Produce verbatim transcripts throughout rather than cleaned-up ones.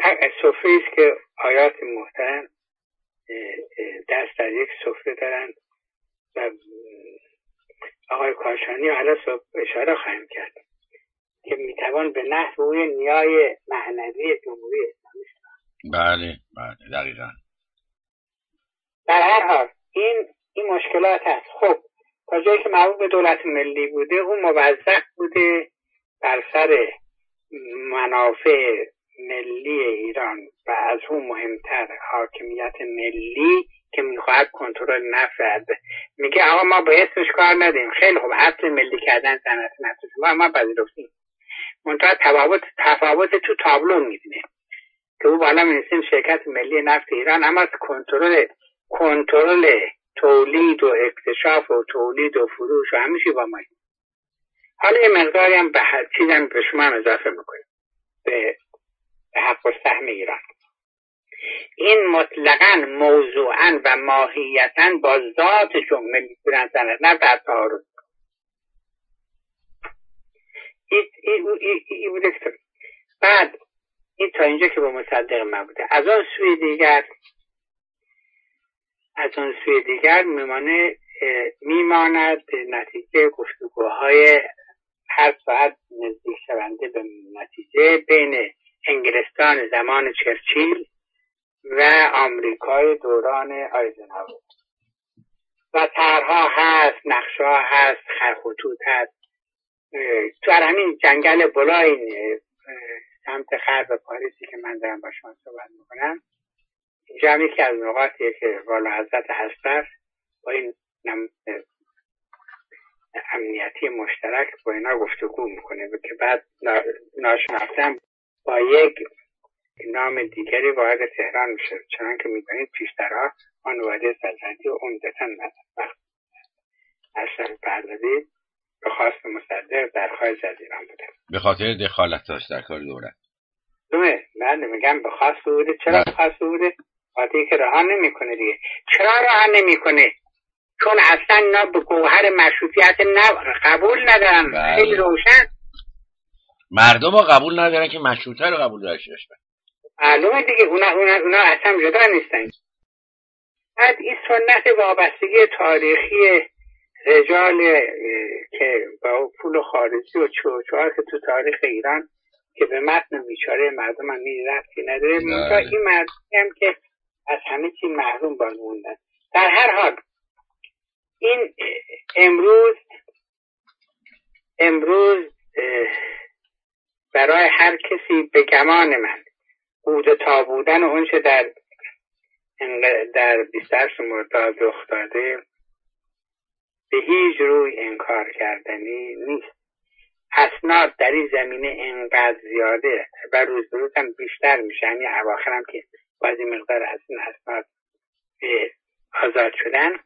سفره است که آیات محترم دست در یک سفره دارن و آقای کاشانی حالا اشاره خواهیم کرد که میتوان به نحوی نیای معنوی جمهوری اسلامی شد. بله بله دقیقاً. در هر حال این این مشکلات هست. خب تا جایی که مربوط به دولت ملی بوده اون موظف بوده بر سر منافع ملی ایران و از اون مهمتر حاکمیت ملی که میخواهد کنترل نفت. میگه آقا ما به اسمش کار ندیم. خیلی خوب، اصل ملی کردن صنعت نفت ما ما پذیرفتیم. منتها تفاوت تفاوت تو تابلو میبینه که او بالا می‌نویسیم شرکت ملی نفت ایران، اما کنترل کنترل تولید و اکتشاف و تولید و فروش و همیشه با ما. حالا یه مقداری هم به هر چیزم به شما اضافه میکنیم به حق و سهم ایران. این مطلقاً موضوعاً و ماهیتاً با ذات ملی بودن صنعت نفت در تعارض. این این این بوده که بعد این تا اینجا که با مصدق من بوده. از اون سوی دیگر از اون سوی دیگر میمانه میماند نتیجه گفتگوهای هر ساعت نزدیک شونده به نتیجه بین انگلستان زمان چرچیل و آمریکای دوران آیزنهاور و طرحها هست، نقشه‌ها هست، خطوط هست. تو همین جنگل بلاین سمت غرب پاریسی که من دارم با شما صحبت میکنم، اینجا هم یکی از نقاطیه که والا حضرت هستش با این امنیتی مشترک با اینا گفتگو میکنه که بعد ناشناختن با یک نام دیگری وارد تهران میشه. چنان که میدونید پیشترها آن وارد سلطنتی و عمدتاً وقت اشرف پهلوی به خواست مصدق در خارج از ایران بوده، به خاطر دخالت داشت در کار دولت. دومه من میگم به خواست بوده. چرا به خواست بوده؟ خاطری که رها نمیکنه دیگه. چرا رها نمیکنه؟ چون اصلا اینا به گوهر مشروطیت قبول ندارن. بله. خیلی روشن. مردم ها قبول ندارن که مشروطه رو قبول داشته باشن. معلومه دیگه اونا, اونا, اونا اصلا جدا نیستن. بعد این سنت وابستگی تاریخی رجال که با پول خارجی و چوچوها که تو تاریخ ایران که به متن بیچاره مردم هم میری رفتی نداره. منتها این مردم هم که از همه چی محروم باز موندن. در هر حال این امروز امروز برای هر کسی به گمان من بود تا بودن و اونچه در در بیست و هشت مرداد رخ داده به هیچ روی انکار کردنی نیست. اسناد در این زمینه انقدر زیاده و روز به روز هم بیشتر میشه. یعنی اواخر هم که بعضی مقدار از این اسناد آزاد شدن.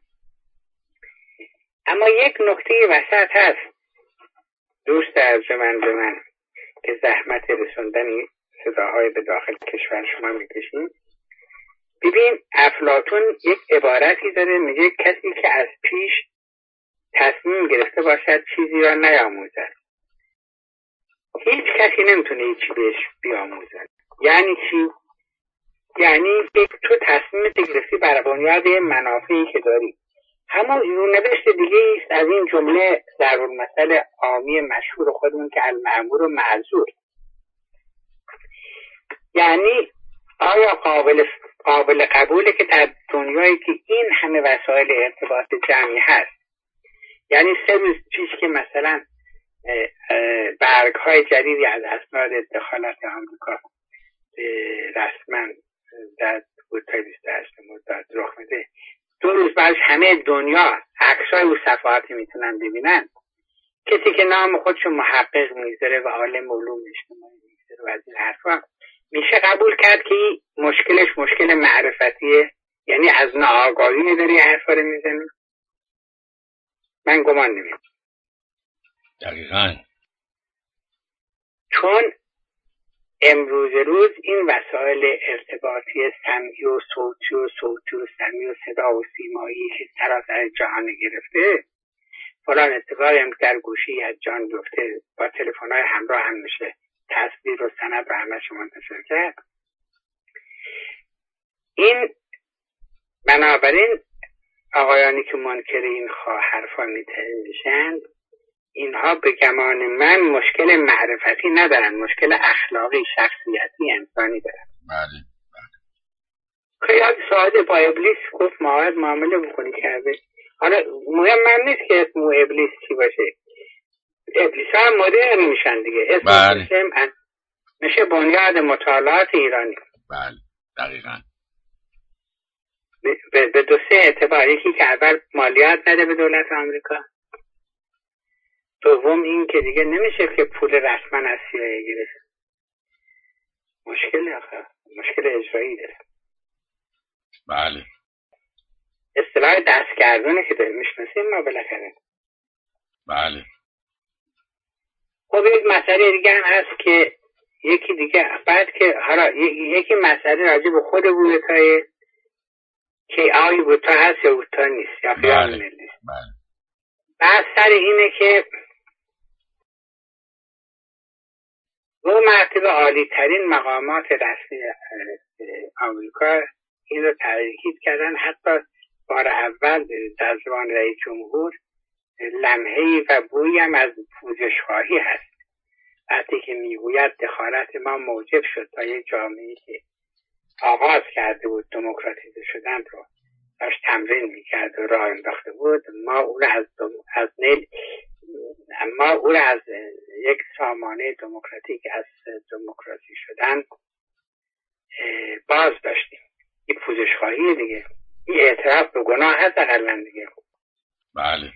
اما یک نکته وسط هست دوست ارجمند من که زحمت رسوندن صداهای به داخل کشور شما میکشیم. ببین افلاطون یک عبارتی داره میگه کسی که از پیش تصمیم گرفته باشد چیزی را نیاموزد هیچ کسی نمیتونه هیچی بهش بیاموزد. یعنی چی؟ یعنی تو تصمیم گرفتی بر بنیاد منافعی که داری. همون رونوشت دیگه است از این جمله ضرب‌المثل عامی مشهور خودمون که المأمور و معذور. یعنی آیا قابل قابل قبوله که در دنیایی که این همه وسایل ارتباط جمعی هست، یعنی سه روز پیش که مثلا برگ های جدیدی از اسناد دخالت آمریکا رسما در بودتای بیست و هشت مرداد رخ میده، دو روز بعدش همه دنیا عکسای او صفحاتی میتونن ببینن. کسی که نام خودشو محقق میذاره و عالم علوم اجتماعی میذاره و از این حرفا، میشه قبول کرد که مشکلش مشکل معرفتیه؟ یعنی از ناآگاهی نداری حرفا رو میزنی؟ من گمان نمیم. دقیقاً. چون امروز روز این وسایل ارتباطی سمعی و صوتی و صوتی و سمعی و صدا و سیمایی که سراسر جهان گرفته، فلان اتفاقی هم در گوشی از جان بیفته با تلفن‌های همراه هم میشه تصویر و سند و همش منتشر کرد. این بنابراین آقایانی که منکر این حرفا میشن، اینها به گمان من مشکل معرفتی ندارن، مشکل اخلاقی، شخصیتی، انسانی دارن. بله که یاد ساعت با ابلیس گفت معاهد معامله بکنی کرده. حالا مهم من نیست که اسم ابلیس چی باشه، ابلیس ها مدرن میشن دیگه. اسم بله. اسم میشه بنیاد مطالعات ایرانی. بله دقیقاً. به, به دو سه اعتبار، یکی که اول مالیات نده به دولت آمریکا، دوم این که دیگه نمیشه که پول رسما از سیایی گرفت. مشکل آخه مشکل اجرایی داره. بله. اصطلاح دستگردونه که داریم میشناسیم ما بالاخره. بله. خب یک مسئله دیگه هم هست که یکی دیگه بعد که حالا یکی مسئله راجع به خود بودتای که آیا بودتا هست یا بودتا نیست یا خیال بله. نیست. بله. بعد سر اینه که دو مرتبه عالی ترین مقامات رسمی آمریکا این رو تأکید کردن. حتی بار اول در زبان رئیس جمهور لمحه‌ای و بویی هم از پوزش خواهی هست. وقتی که میگوید دخالت ما موجب شد تا یک جامعه‌ای که آغاز کرده بود دموکراتیزه شدن رو داشت تمرین میکرد و راه انداخته بود، ما او را از دم... از نیل ما او را از یک سامانه دموکراتیک از دموکراسی شدن باز داشتیم. این پوزش خواهی دیگه، این اعتراف به گناه هست اقلن دیگه. بله.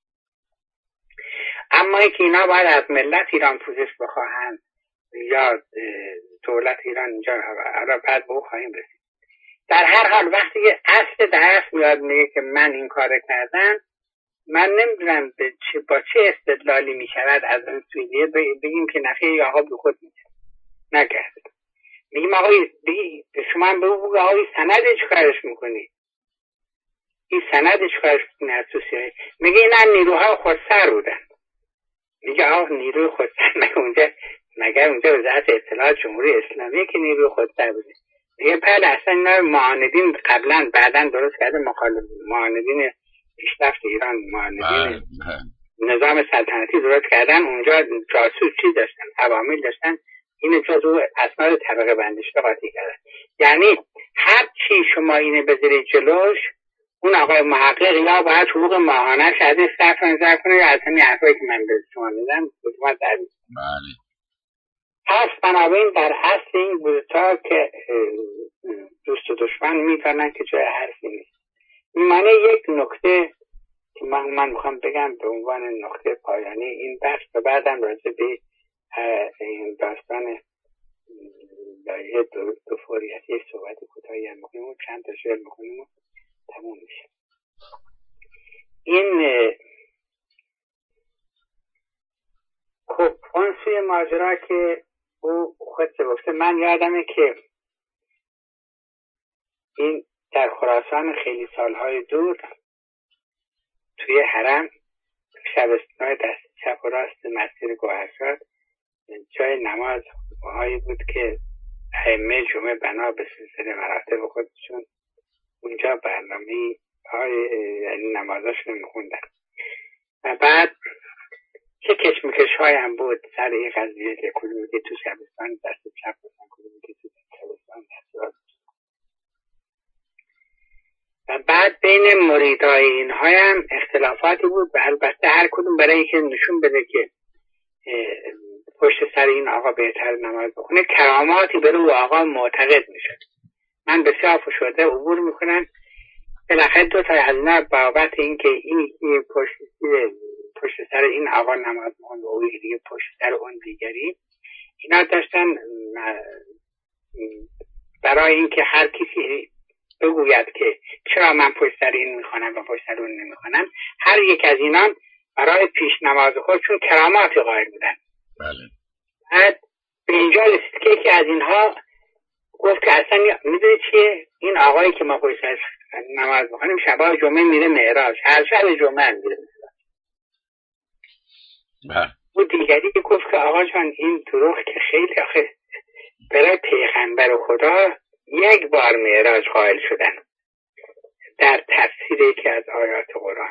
اما اینکه اینا باید از ملت ایران پوزش بخواهند یا دولت ایران اینجا را بعد به او خواهیم رسید. در هر حال وقتی که اصل درس میاد میگه که من این کار کردم، من نمیدونم با چه استدلالی میشود از اون سویدیه بگیم که نخیر یا آقا به خود میگه نکرد. میگیم آقای شما هم به او بگو آقای سند چه کارش میکنی، این سند چه کارش میکنی از تو سیاه. میگه این نیروها خودسر بودن. میگه آقا نیروی خودسر مگه اونجا مگر اونجا وزارت اطلاعات جمهوری اسلامی که نیروی خودسر بوده. میگه بله اصلا اینا معاندین قبلا بعدا درست کرده، مخالف معاندین پیشرفت ایران، معاندین نظام سلطنتی درست کردن. اونجا جاسوس چی داشتن، عوامل داشتن، این جزو اسناد طبقه بندی شده قاطی کردن. یعنی هر چی شما اینه بذارید جلوش، اون آقای محقق یا باید حقوق ماهانه از این صرف نظر کنه یا از همین حرفایی که من به شما میدم حکومت در بیاد. بله. پس بنابراین در اصل این بودتا که دوست و دشمن میفرنن که جای حرفی نیست. میمانه یک نکته که من, من میخوام بگم به عنوان نکته پایانی این بحث و بعدم راجع به این داستان لایحه دو, دو فوریتی یک صحبت کوتاهی هم میکنیم و چند تا شعر میکنیم و تموم میشه. این خب اون سوی ماجرا که او خودت گفته، من یادمه که این در خراسان خیلی سالهای دور توی حرم شبستان‌های دست چپ و راست مسجد گوهرشاد جای نماز هایی بود که ائمه جمعه بنا به سلسله مراتب خودشون اونجا برنامه های یعنی نمازاشون میخوندن و بعد چه کشمکش های هم بود سر این قضیه که کدومی که تو شبستان دست چپ بودن، کدومی که تو شبستان دست راست. و بعد بین مریدای اینها هم اختلافاتی بود و البته هر کدوم برای که نشون بده که پشت سر این آقا بهتر نماز بخونه کراماتی بره و آقا معتقد میشد. من بسیار فشرده عبور میکنن بالاخره دو تا از اینا بابت این که این پشت پشت سر این آقا نماز بخونه و اون دیگه پشت سر اون دیگری، اینا داشتن برای اینکه هر کسی بگوید که چرا من پشت سر این میخوانم و پشت سر اون نمیخوانم، هر یک از اینا برای پیش نماز خودشون کراماتی قائل بودن. بله. بعد به اینجا رسید که یکی از اینها گفت که اصلا میدونی چیه، این آقایی که ما پشت سر نماز میخوانیم شبای جمعه میره معراج، هر شب جمعه میره. بله. او دیگری که گفت که آقا جان این دروغ که خیلی آخه برای پیغمبر خدا یک بار معراج قائل شدن در تفسیر یکی از آیات قرآن.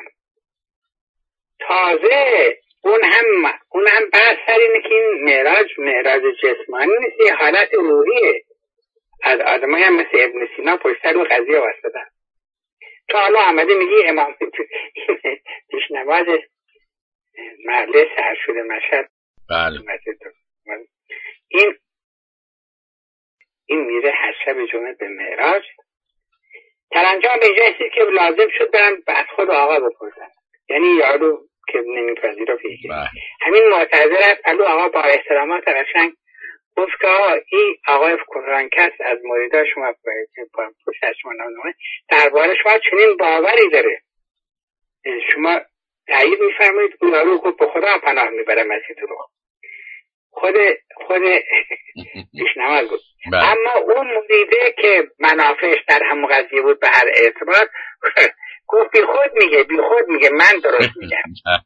تازه اون هم اون هم بحث سر اینه که این معراج معراج جسمانی نیست، یه حالت روحیه. از آدمایی هم مثل ابن سینا پشت سر اون قضیه واسطن. تو حالا آمده میگی امام پیش نماز محله سر شده مشهد. بله. این این میره هر شب جمعه به معراج. ترنجام به جایی که لازم شد برم از خود آقا بپرسن، یعنی یارو که نمیپذیره بگیره. همین معتذر است. الو آقا با احترامات قشنگ گفت که این آقای قرآنکس از مریدا شما پشت شما نامه درباره شما چنین باوری داره، شما تایید میفرمایید؟ اون یارو گفت به خدا پناه میبرم از این دروغ. خود خود پیشنهاد گفت. اما اون مریده که منافعش در همون قضیه بود به هر اعتبار گفت بی خود میگه بی خود میگه من درست میگم.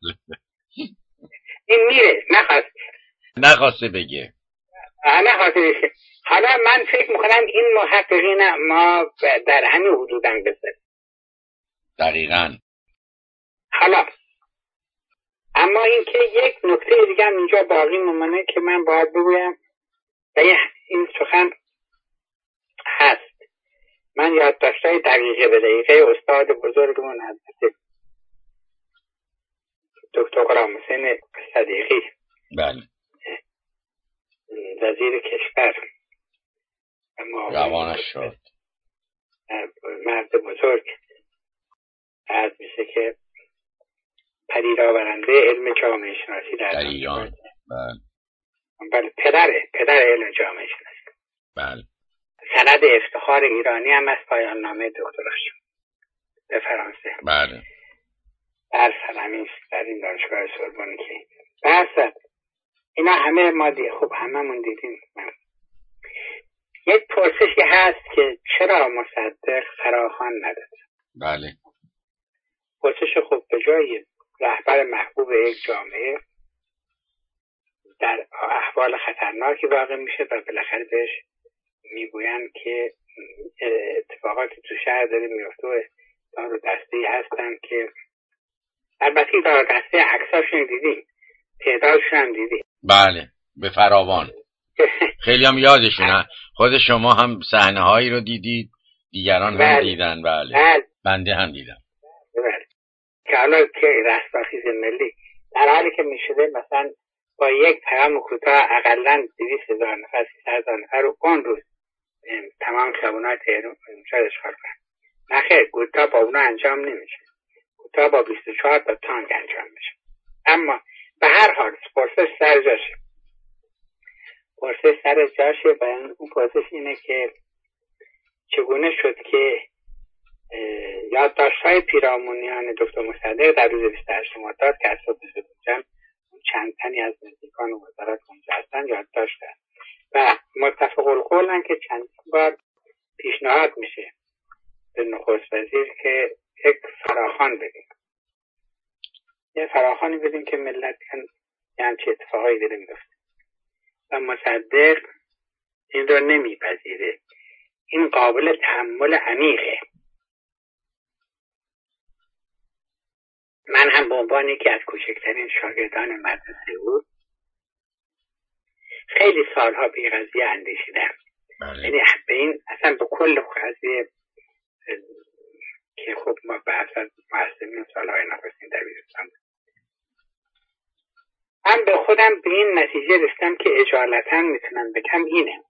این میره نخواست نخواسته بگه نخواسته بگه. حالا من فکر میکنم این محققین ما در همین حدودن بذاریم دقیقاً. حالا اما این که یک نکته دیگه هم اینجا باقی ممانه که من باید بگویم و این سخن هست. من یادداشت‌های دقیقه به دقیقه استاد بزرگمون حضرت دکتر غلام حسین صدیقی بله وزیر کشور روانش شد، مرد بزرگ، عرض میشه که پدیدآورنده علم جامعه شناسی در ایران. بله بله پدره پدر علم جامعه شناسی. بله سند افتخار ایرانی هم از پایان نامه دکتراش به فرانسه. بله در سلمی در این دانشگاه سوربن که درصد اینا همه ما دی خوب هممون دیدیم. یک پرسشی هست که چرا مصدق فراخوان نداد؟ بله پرسش خوب به جای رهبر محبوب یک جامعه در احوال خطرناکی واقع میشه و بالاخره بهش میگوین که اتفاقاتی تو شهر داره میفته و دار و دسته‌ای هستن که البته دار و دسته عکساشون دیدیم، تعدادشون هم دیدیم. بله به فراوان. خیلی هم یادشونه. خود شما هم صحنه هایی رو دیدید، دیگران بله. هم دیدن. بله. بله بنده هم دیدم. بله. که حالا که رستاخیز ملی در حالی که میشده مثلا با یک پیام کوتاه اقلن دویست هزار نفر سیصد هزار نفر رو اون روز تمام خیابون‌های تهران شاید اشغال کنن. نخیر کوتاه با اونا انجام نمیشه، کوتاه با بیست و چهار تا تانک انجام میشه. اما به هر حال پرسش سر جاشه پرسش سر جاشه و اون پرسش اینه که چگونه شد که یادداشت‌های پیرامونیان دکتر مصدق در روز بیست و هشت مرداد که از صبح زدوجم چند تنی از نزدیکان و وزارت اونجا هستن یادداشت دارن و متفق القولن که چند بار پیشنهاد میشه به نخست وزیر که یک فراخوان بدیم، یه فراخوانی بدیم که ملت یعنی چه اتفاقایی داره میفته و مصدق این رو نمیپذیره. این قابل تحمل عمیقه. من هم به عنوان یکی از کوچکترین شاگردان مدرسه بود خیلی سالها به این قضیه اندیشیدم. یعنی به این اصلا به کل قضیه که خب ما به اصلا محصلین سالهای نخستین در بیرستان بود هم به خودم به این نتیجه رسیدم که اجالتا میتونم بگم اینه.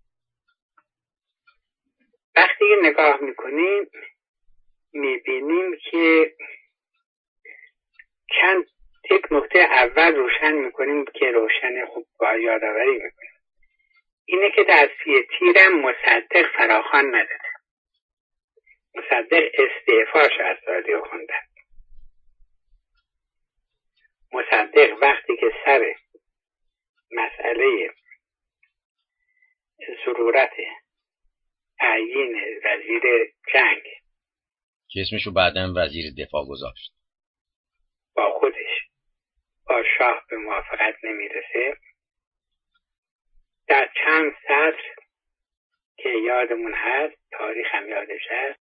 وقتی نگاه میکنیم میبینیم که چند یک نکته اول روشن میکنیم که روشن خوب با یادآوری میکنیم اینه که در سی تیرم مصدق فراخوان نداده. مصدق استعفاش از رادیو خوندن. مصدق وقتی که سر مسئله ضرورت تعیین وزیر جنگ که اسمشو بعداً وزیر دفاع گذاشت با خودش با شاه به موافقت نمیرسه، در چند سطر که یادمون هست، تاریخ هم یادش هست،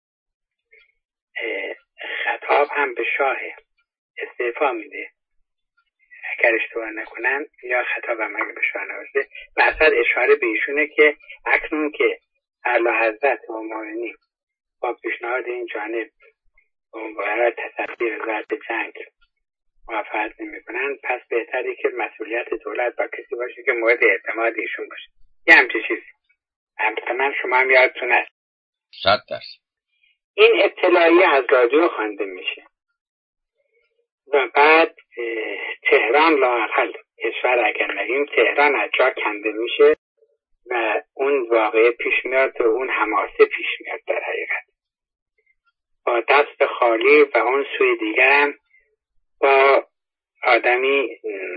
خطاب هم به شاه استعفا میده اگر اشتباه نکنم، یا خطاب هم اگر به شاه نوشته، بعد اشاره به ایشونه که اکنون که اعلیحضرت امامی با پیشنهاد این جانب برای تصدی وزارت جنگ موافقت نمی کنن، پس بهتری که مسئولیت دولت با کسی باشه که مورد اعتماد ایشون باشه. یه همچه چیزی همچنان شما هم یادتون هست. صد درصد. این اطلاعیه از رادیو خوانده میشه و بعد تهران لااقل کشور اگر نگیم تهران از جا کنده میشه و اون واقعه پیش میاد و اون حماسه پیش میاد. در حقیقت با دست خالی و اون سوی دیگر هم با آدمی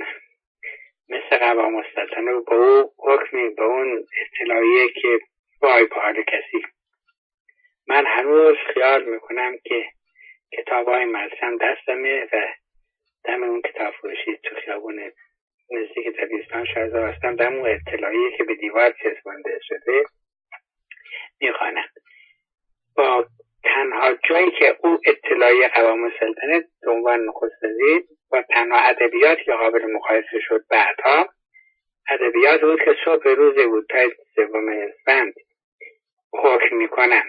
مثل قوام السلطنه با اون حکمی، با اون اطلاعیه که وای به حال کسی. من هنوز خیال میکنم که کتاب های ملسم دستمه و دم اون کتاب فروشی تو خیابون نزدیک دبیرستان شهرزاد هستم، دم اون اطلاعیه که به دیوار چسبانده شده میخوانم. با تنها جایی که اون اطلاعیه قوام السلطنه به عنوان نخست وزیر و تنها ادبیات که قابل مقایسه شد بعدها ادبیات بود که صبح روز بود تا سوم اسفند حکم میکنن.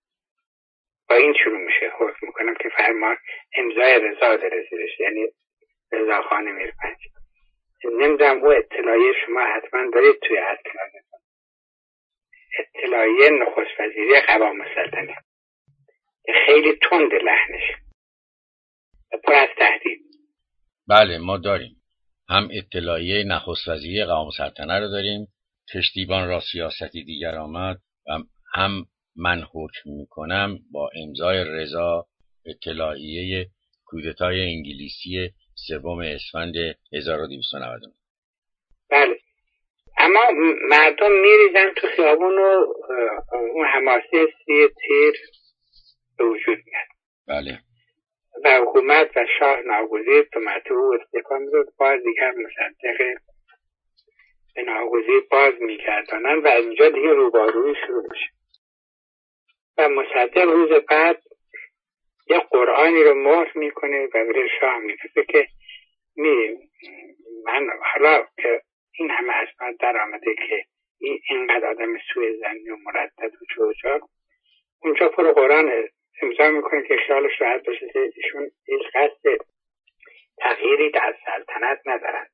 با این شروع میشه حکم میکنم که فرمان امضای رضا داره زیرش، یعنی رضاخان میرپنج. نمیدونم او اطلاعیه شما حتما دارید توی اطلاعیتون، اطلاعیه نخست وزیری قوام السلطنه، خیلی تند لحنش پر از تهدید. بله ما داریم، هم اطلاعیه نخست وزیری قوام السلطنه رو داریم، کشتیبان را سیاستی دیگر آمد، هم, هم من حکم میکنم با امضای رضا، اطلاعیه کودتای انگلیسی سوم اسفند هزار و دویست و نود و نه. بله، اما مردم میریزن تو خیابون و اون حماسه سی تیر به وجود میاد. بله. و حکومت و شاه ناگزیر تو مطبوع استعفا میداد، باز دیگر مصدق به ناگزیر باز میگردانن و از اینجا دیگه روباروی شروع میشه و مصدق روز بعد یه قرآنی رو مهر میکنه و بره شاه میگه که می من حالا که این همه اسناد در آمده که این اینقدر آدم سوء ظنی و مردد و چوچاک، اونجا پر قرآن امضا میکنه که خیالش راحت باشه که ایشون هیچ قصد تغییری در سلطنت ندارن.